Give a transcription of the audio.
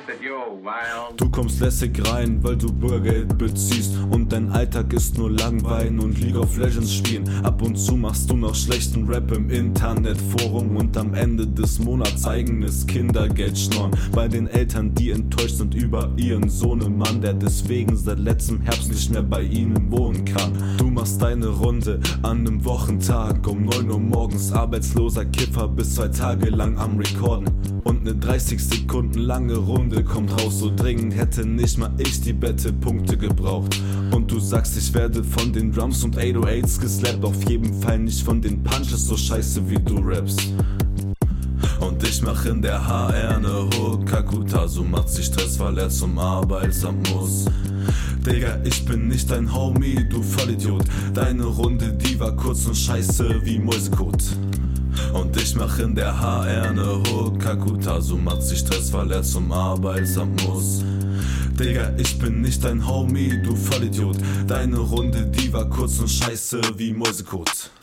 that you're wild. Du kommst lässig rein, weil du Bürgergeld beziehst und dein Alltag ist nur Langweilen und League of Legends spielen. Ab und zu machst du noch schlechten Rap im Internetforum und am Ende des Monats eigenes Kindergeld schnorren bei den Eltern, die enttäuscht sind über ihren Sohnemann, der deswegen seit letztem Herbst nicht mehr bei ihnen wohnen kann. Du machst deine Runde an einem Wochentag um 9 Uhr morgens, arbeitsloser Kiffer bis 2 Tage lang am Recorden. Und ne 30 Sekunden lange Runde kommt raus, so dringend hätte nicht mal ich die Punkte gebraucht. Und du sagst, ich werde von den Drums und 808s geslappt, auf jeden Fall nicht von den Punches so scheiße wie du rappst. Und ich mach in der HR ne Hook, Kakutasu macht sich Stress, weil er zum Arbeitsamt muss. Digga, ich bin nicht dein Homie, du Vollidiot. Deine Runde, die war kurz und scheiße wie Mäusekot. Und ich mach in der HR ne Hook, Kakutasu macht sich Stress, weil er zum Arbeitsamt muss. Digga, ich bin nicht dein Homie, du Vollidiot. Deine Runde, die war kurz und scheiße wie Mäusekot.